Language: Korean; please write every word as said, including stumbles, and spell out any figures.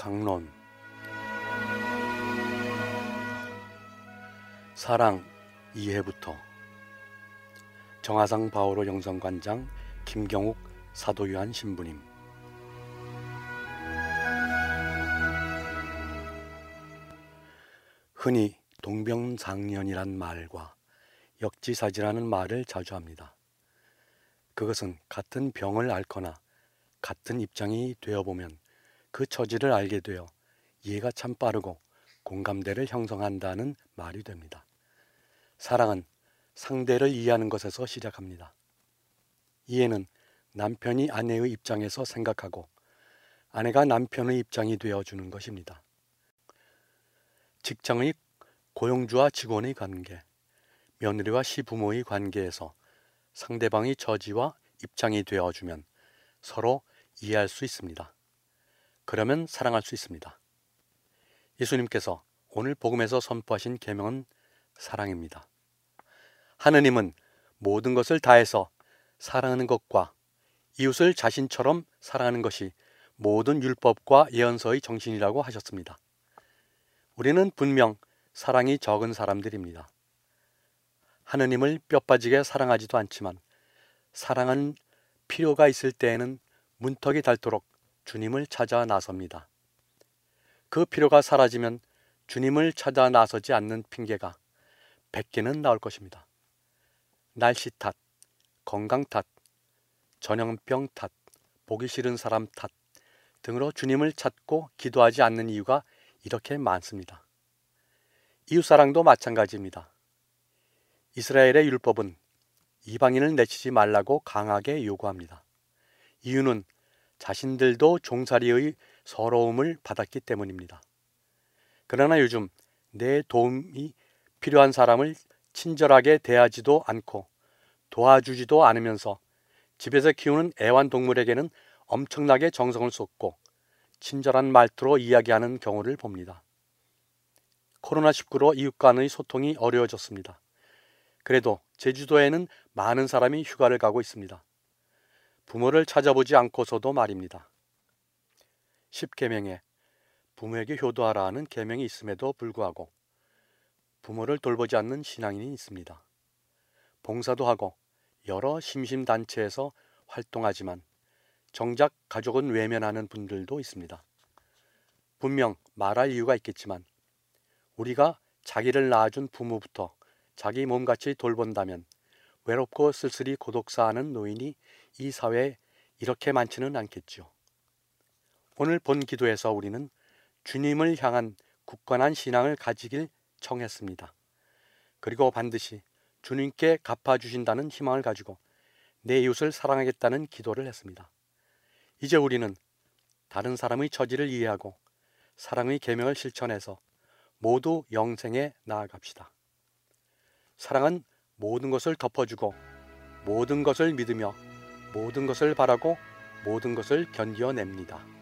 강론. 사랑 이 회부터. 정화상 바오로 영성관장 김경욱 사도요한 신부님. 흔히 동병상련이란 말과 역지사지라는 말을 자주 합니다. 그것은 같은 병을 앓거나 같은 입장이 되어보면 그 처지를 알게 되어 이해가 참 빠르고 공감대를 형성한다는 말이 됩니다. 사랑은 상대를 이해하는 것에서 시작합니다. 이해는 남편이 아내의 입장에서 생각하고 아내가 남편의 입장이 되어주는 것입니다. 직장의 고용주와 직원의 관계, 며느리와 시부모의 관계에서 상대방의 처지와 입장이 되어주면 서로 이해할 수 있습니다. 그러면 사랑할 수 있습니다. 예수님께서 오늘 복음에서 선포하신 계명은 사랑입니다. 하느님은 모든 것을 다해서 사랑하는 것과 이웃을 자신처럼 사랑하는 것이 모든 율법과 예언서의 정신이라고 하셨습니다. 우리는 분명 사랑이 적은 사람들입니다. 하느님을 뼈빠지게 사랑하지도 않지만 사랑은 필요가 있을 때에는 문턱이 닳도록 주님을 찾아 나섭니다. 그 필요가 사라지면 주님을 찾아 나서지 않는 핑계가 백 개는 나올 것입니다. 날씨 탓, 건강 탓, 전염병 탓, 보기 싫은 사람 탓 등으로 주님을 찾고 기도하지 않는 이유가 이렇게 많습니다. 이웃사랑도 마찬가지입니다. 이스라엘의 율법은 이방인을 내치지 말라고 강하게 요구합니다. 이유는 자신들도 종살이의 서러움을 받았기 때문입니다. 그러나 요즘 내 도움이 필요한 사람을 친절하게 대하지도 않고 도와주지도 않으면서 집에서 키우는 애완동물에게는 엄청나게 정성을 쏟고 친절한 말투로 이야기하는 경우를 봅니다. 코로나 십구로 이웃 간의 소통이 어려워졌습니다. 그래도 제주도에는 많은 사람이 휴가를 가고 있습니다. 부모를 찾아보지 않고서도 말입니다. 십계명에 부모에게 효도하라 하는 계명이 있음에도 불구하고 부모를 돌보지 않는 신앙인이 있습니다. 봉사도 하고 여러 심심단체에서 활동하지만 정작 가족은 외면하는 분들도 있습니다. 분명 말할 이유가 있겠지만 우리가 자기를 낳아준 부모부터 자기 몸같이 돌본다면 외롭고 쓸쓸히 고독사하는 노인이 이 사회에 이렇게 많지는 않겠죠. 오늘 본 기도에서 우리는 주님을 향한 굳건한 신앙을 가지길 청했습니다. 그리고 반드시 주님께 갚아주신다는 희망을 가지고 내 이웃을 사랑하겠다는 기도를 했습니다. 이제 우리는 다른 사람의 처지를 이해하고 사랑의 계명을 실천해서 모두 영생에 나아갑시다. 사랑은 모든 것을 덮어주고 모든 것을 믿으며 모든 것을 바라고 모든 것을 견뎌냅니다.